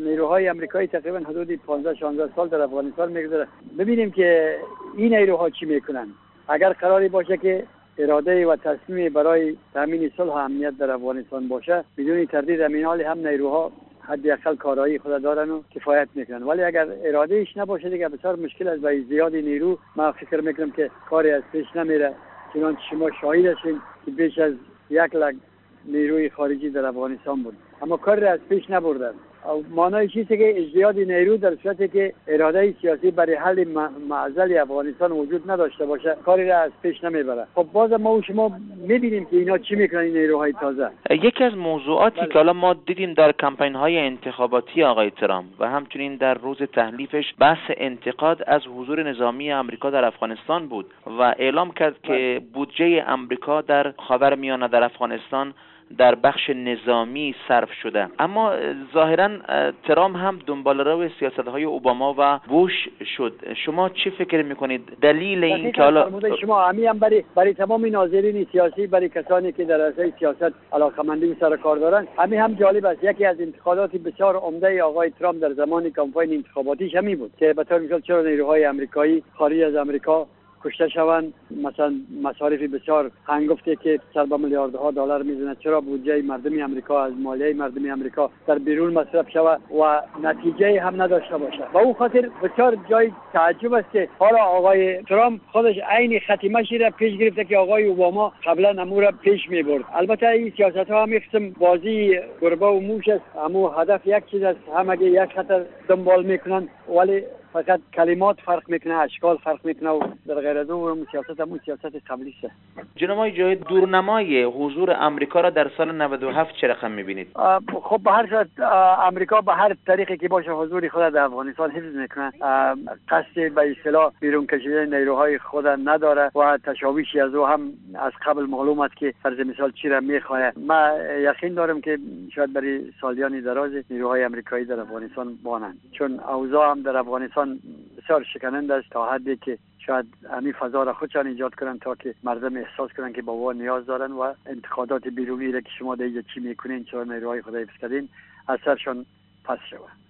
نیروهای آمریکایی تقریبا حدود 15-16 سال در افغانستان میگذره. ببینیم که این نیروها چی میکنن. اگر قراری باشه که اراده و تصمیم برای تامین صلح و امنیت در افغانستان باشه، بدون تردید همین حال هم نیروها حداقل کارایی خود دارن و کفایت میکنن. ولی اگر اراده ایش نباشه دیگه بسیار مشکل است. و زیادی نیرو ما فکر میکنم که کاری از پیش نمیره. چنانچه شما شاهد هستین که بیش از 1 لک نیروی خارجی در افغانستان بود، اما کاری از پیش نبردن. معنای چیزی که ازدیاد نیرو در صورتی که اراده سیاسی برای حل معضل افغانستان وجود نداشته باشه کاری را از پیش نمیبره. خب باز ما و شما میبینیم که اینا چی میکنن این نیروهای تازه. یکی از موضوعاتی که حالا ما دیدیم در کمپین‌های انتخاباتی آقای ترامپ و همچنین در روز تحلیفش بحث انتقاد از حضور نظامی آمریکا در افغانستان بود و اعلام کرد که بودجه آمریکا در خاورمیانه در افغانستان در بخش نظامی صرف شده. اما ظاهراً ترامپ هم دنباله‌رو سیاست‌های اوباما و بوش شد. شما چی فکر می‌کنید دلیل این که حالا شما هم برای تمام ناظرین سیاسی، برای کسانی که در عرصه سیاست علاقه‌مندی و سر کار دارن، هم جالب است. یکی از انتقادات بسیار عمده آقای ترامپ در زمان کمپین انتخاباتیش همین بود که به طور مثال چرا نیروهای آمریکایی خارج از آمریکا کشته شوند، مثلا مصارف بسیار هنگفتی که سر به میلیاردها دلار میزنه، چرا بودجه مردم آمریکا از مالیه مردم آمریکا در بیرون مصرف شود و نتیجه هم نداشته باشه. و او خاطر بسیار جای تعجب است که حالا آقای ترامپ خودش عین ختیمه‌شی را پیش گرفته که آقای اوباما قبلا امور را پیش می‌برد. البته این سیاست‌ها هم قسم بازی گربه و موش است. اما هدف یک چیز است، همه یک خطر دنبال میکنن ولی فقط کلمات فرق میکنه، اشکال فرق میکنه و در غیر از اون سیاست همون سیاست قبلی است. جناب آقای جاوید، دورنمای حضور آمریکا را در سال 97 چه رقم میبینید؟ خب به هر صورت آمریکا به هر طریقی که باشه حضور خود در افغانستان حفظ میکنه. قصد به اصطلاح بیرون کشیدن نیروهای خود نداره و تشاویشی از او هم از قبل معلوم است که فرض مثال چی را میخواد. ما یقین دارم که شاید برای سالیانی دراز نیروهای آمریکایی در افغانستان بانند، چون اوضاع هم در افغانستان بسیار شکننده است تا حدی که شاید همین فضا را خودشان ایجاد کنن تا که مردم احساس کنن که با نیاز دارن و انتقادات بیرونی را که شما دیگه چی میکنین، چرا نیروهای خود حفظ کردین، از سرشان پس شود.